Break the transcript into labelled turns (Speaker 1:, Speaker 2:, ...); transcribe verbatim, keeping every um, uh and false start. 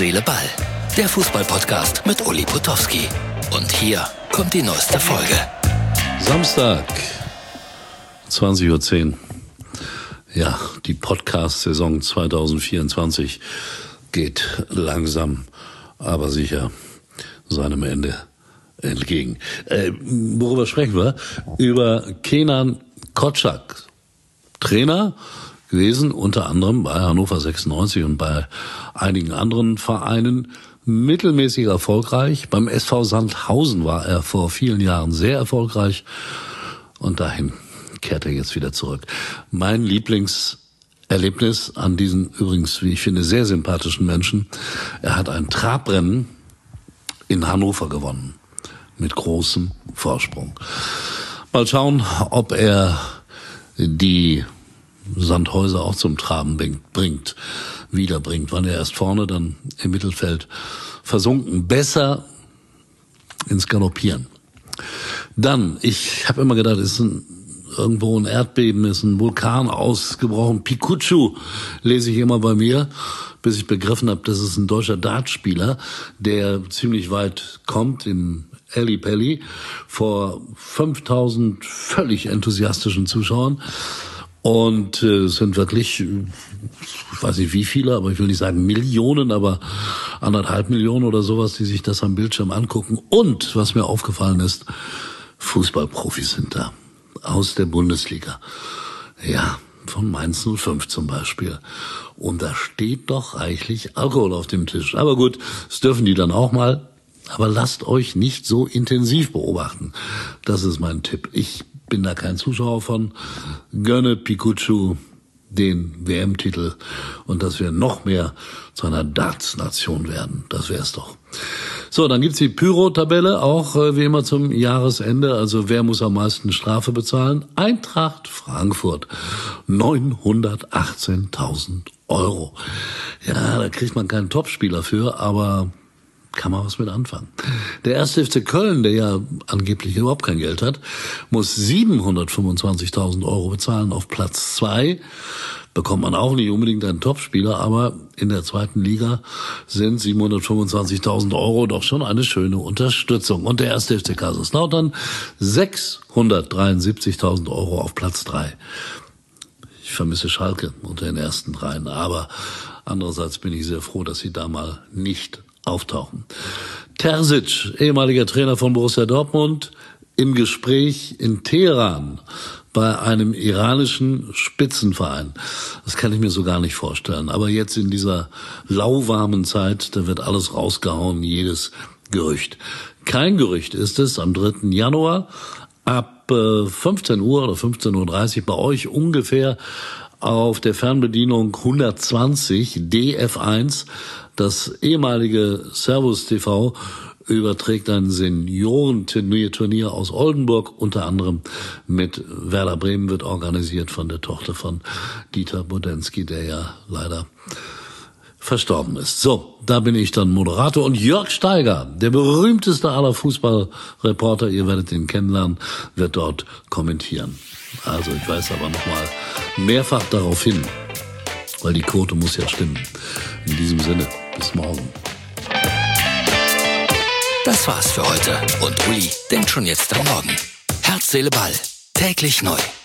Speaker 1: Seele, Ball. Der Fußball-Podcast mit Uli Potowski. Und hier kommt die neueste Folge.
Speaker 2: Samstag, zwanzig Uhr zehn. Ja, die Podcast-Saison zwanzig vierundzwanzig geht langsam, aber sicher seinem Ende entgegen. Äh, worüber sprechen wir? Über Kenan Kocak, Trainer gewesen, unter anderem bei Hannover sechsundneunzig und bei einigen anderen Vereinen, mittelmäßig erfolgreich. Beim S V Sandhausen war er vor vielen Jahren sehr erfolgreich und dahin kehrt er jetzt wieder zurück. Mein Lieblingserlebnis an diesen übrigens, wie ich finde, sehr sympathischen Menschen: Er hat ein Trabrennen in Hannover gewonnen mit großem Vorsprung. Mal schauen, ob er die Sandhäuser auch zum Traben bringt, wiederbringt. Wann er erst vorne, dann im Mittelfeld versunken. Besser ins Galoppieren. Dann, ich habe immer gedacht, ist ein, irgendwo ein Erdbeben, ist ein Vulkan ausgebrochen. Pikuchu lese ich immer bei mir, bis ich begriffen habe, das ist ein deutscher Dartspieler, der ziemlich weit kommt im Eli Pelli vor fünftausend völlig enthusiastischen Zuschauern. Und äh, es sind wirklich, ich weiß nicht wie viele, aber ich will nicht sagen Millionen, aber anderthalb Millionen oder sowas, die sich das am Bildschirm angucken. Und, was mir aufgefallen ist, Fußballprofis sind da, aus der Bundesliga. Ja, von Mainz null fünf zum Beispiel. Und da steht doch reichlich Alkohol auf dem Tisch. Aber gut, das dürfen die dann auch mal. Aber lasst euch nicht so intensiv beobachten. Das ist mein Tipp. Ich bin da kein Zuschauer von. Gönne Pikuchu den W M-Titel und dass wir noch mehr zu einer Darts-Nation werden. Das wär's doch. So, dann gibt's die Pyro-Tabelle, auch äh, wie immer zum Jahresende. Also wer muss am meisten Strafe bezahlen? Eintracht Frankfurt, neunhundertachtzehntausend Euro. Ja, da kriegt man keinen Topspieler für, aber kann man was mit anfangen. Der erste F C Köln, der ja angeblich überhaupt kein Geld hat, muss siebenhundertfünfundzwanzigtausend Euro bezahlen auf Platz zwei. Bekommt man auch nicht unbedingt einen Topspieler, aber in der zweiten Liga sind siebenhundertfünfundzwanzigtausend Euro doch schon eine schöne Unterstützung. Und der erste F C Kaiserslautern sechshundertdreiundsiebzigtausend Euro auf Platz drei. Ich vermisse Schalke unter den ersten dreien, aber andererseits bin ich sehr froh, dass sie da mal nicht auftauchen. Terzic, ehemaliger Trainer von Borussia Dortmund, im Gespräch in Teheran bei einem iranischen Spitzenverein. Das kann ich mir so gar nicht vorstellen. Aber jetzt in dieser lauwarmen Zeit, da wird alles rausgehauen, jedes Gerücht. Kein Gerücht ist es, am dritten Januar ab fünfzehn Uhr oder fünfzehn Uhr dreißig bei euch ungefähr auf der Fernbedienung hundertzwanzig D F eins, das ehemalige Servus T V, überträgt ein Seniorenturnier aus Oldenburg, unter anderem mit Werder Bremen, wird organisiert von der Tochter von Dieter Bodensky, der ja leider verstorben ist. So, da bin ich dann Moderator. Und Jörg Steiger, der berühmteste aller Fußballreporter, ihr werdet ihn kennenlernen, wird dort kommentieren. Also ich weise aber nochmal mehrfach darauf hin, weil die Quote muss ja stimmen. In diesem Sinne, bis morgen.
Speaker 1: Das war's für heute. Und Uli denkt schon jetzt am Morgen. Herz, Seele, Ball. Täglich neu.